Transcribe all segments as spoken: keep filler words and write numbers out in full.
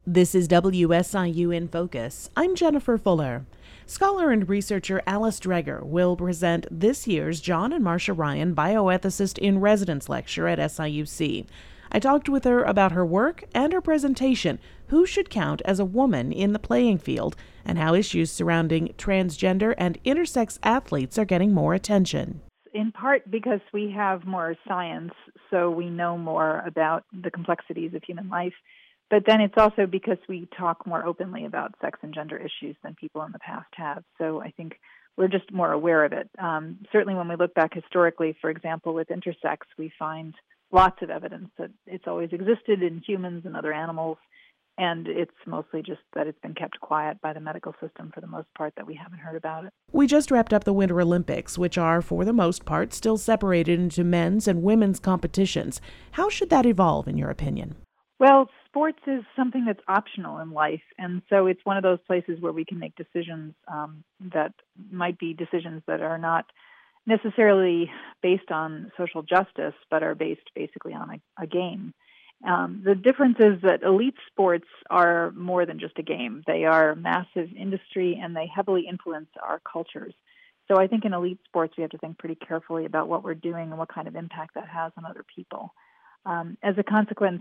This is W S I U in Focus. I'm Jennifer Fuller. Scholar and researcher Alice Dreger will present this year's John and Marcia Ryan Bioethicist in Residence lecture at S I U C. I talked with her about her work and her presentation, who should count as a woman in the playing field, and how issues surrounding transgender and intersex athletes are getting more attention. In part because we have more science, so we know more about the complexities of human life. But then it's also because we talk more openly about sex and gender issues than people in the past have. So I think we're just more aware of it. Um, certainly when we look back historically, for example, with intersex, we find lots of evidence that it's always existed in humans and other animals. And it's mostly just that it's been kept quiet by the medical system for the most part, that we haven't heard about it. We just wrapped up the Winter Olympics, which are, for the most part, still separated into men's and women's competitions. How should that evolve, in your opinion? Well, sports is something that's optional in life, and so it's one of those places where we can make decisions um, that might be decisions that are not necessarily based on social justice, but are based basically on a, a game. Um, the difference is that elite sports are more than just a game. They are massive industry, and they heavily influence our cultures. So I think in elite sports, we have to think pretty carefully about what we're doing and what kind of impact that has on other people. Um, as a consequence,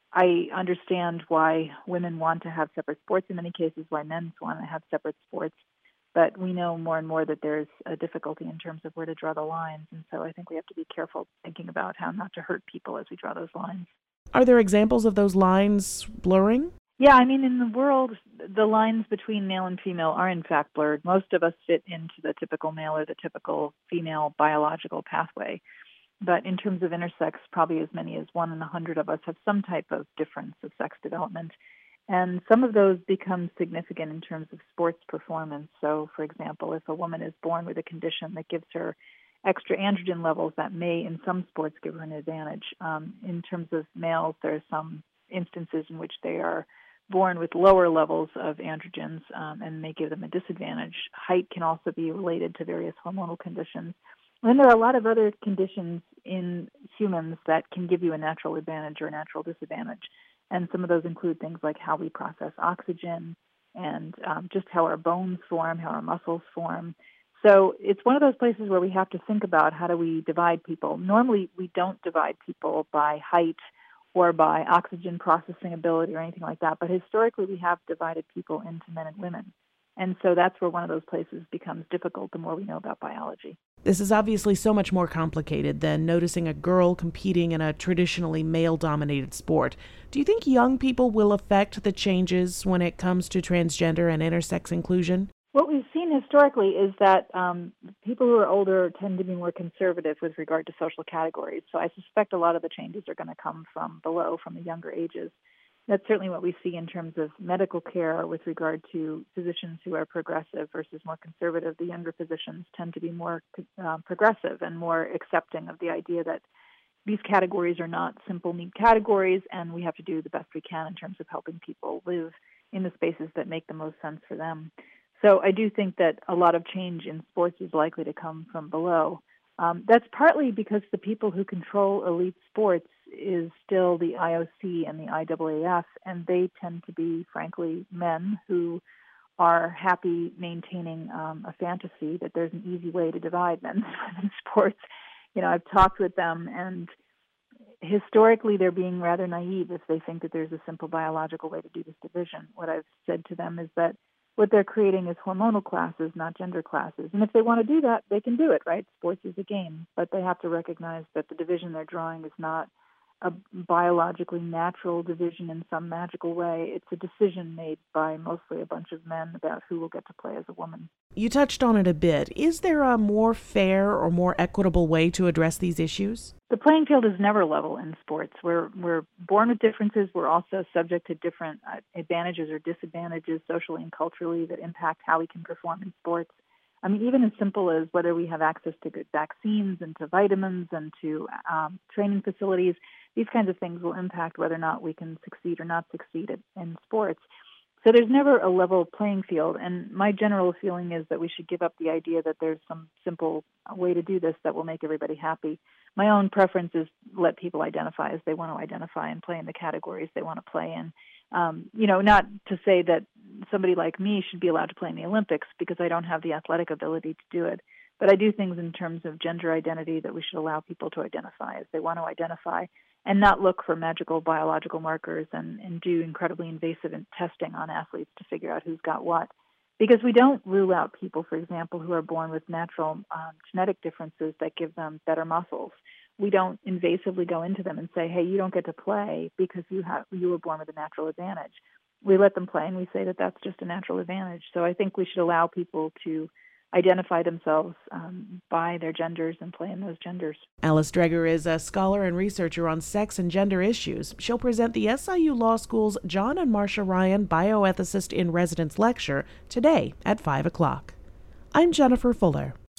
I understand why women want to have separate sports in many cases, why men want to have separate sports, but we know more and more that there's a difficulty in terms of where to draw the lines, and so I think we have to be careful thinking about how not to hurt people as we draw those lines. Are there examples of those lines blurring? Yeah, I mean, in the world, the lines between male and female are in fact blurred. Most of us fit into the typical male or the typical female biological pathway. But in terms of intersex, probably as many as one in a hundred of us have some type of difference of sex development. And some of those become significant in terms of sports performance. So, for example, if a woman is born with a condition that gives her extra androgen levels, that may in some sports give her an advantage. Um, in terms of males, there are some instances in which they are born with lower levels of androgens um, and may give them a disadvantage. Height can also be related to various hormonal conditions. And there are a lot of other conditions in humans that can give you a natural advantage or a natural disadvantage. And some of those include things like how we process oxygen and um, just how our bones form, how our muscles form. So it's one of those places where we have to think about how do we divide people. Normally, we don't divide people by height or by oxygen processing ability or anything like that. But historically, we have divided people into men and women. And so that's where one of those places becomes difficult the more we know about biology. This is obviously so much more complicated than noticing a girl competing in a traditionally male-dominated sport. Do you think young people will affect the changes when it comes to transgender and intersex inclusion? What we've seen historically is that um, people who are older tend to be more conservative with regard to social categories. So I suspect a lot of the changes are going to come from below, from the younger ages. That's certainly what we see in terms of medical care with regard to physicians who are progressive versus more conservative. The younger physicians tend to be more uh, progressive and more accepting of the idea that these categories are not simple, neat categories, and we have to do the best we can in terms of helping people live in the spaces that make the most sense for them. So I do think that a lot of change in sports is likely to come from below. Um, that's partly because the people who control elite sports is still the I O C and the I A A F, and they tend to be, frankly, men who are happy maintaining um, a fantasy that there's an easy way to divide men's and women's sports. You know, I've talked with them, and historically they're being rather naive if they think that there's a simple biological way to do this division. What I've said to them is that what they're creating is hormonal classes, not gender classes. And if they want to do that, they can do it, right? Sports is a game. But they have to recognize that the division they're drawing is not a biologically natural division in some magical way. It's a decision made by mostly a bunch of men about who will get to play as a woman. You touched on it a bit. Is there a more fair or more equitable way to address these issues? The playing field is never level in sports. We're we're born with differences. We're also subject to different uh, advantages or disadvantages socially and culturally that impact how we can perform in sports. I mean, even as simple as whether we have access to good vaccines and to vitamins and to um, training facilities, these kinds of things will impact whether or not we can succeed or not succeed at, in sports. So there's never a level playing field, and my general feeling is that we should give up the idea that there's some simple way to do this that will make everybody happy. My own preference is let people identify as they want to identify and play in the categories they want to play in. Um, you know, not to say that somebody like me should be allowed to play in the Olympics because I don't have the athletic ability to do it. But I do things in terms of gender identity that we should allow people to identify as they want to identify and not look for magical biological markers and, and do incredibly invasive testing on athletes to figure out who's got what. Because we don't rule out people, for example, who are born with natural um, genetic differences that give them better muscles. We don't invasively go into them and say, hey, you don't get to play because you have you were born with a natural advantage. We let them play and we say that that's just a natural advantage. So I think we should allow people to identify themselves um, by their genders and play in those genders. Alice Dreger is a scholar and researcher on sex and gender issues. She'll present the S I U Law School's John and Marcia Ryan Bioethicist in Residence lecture today at five o'clock. I'm Jennifer Fuller.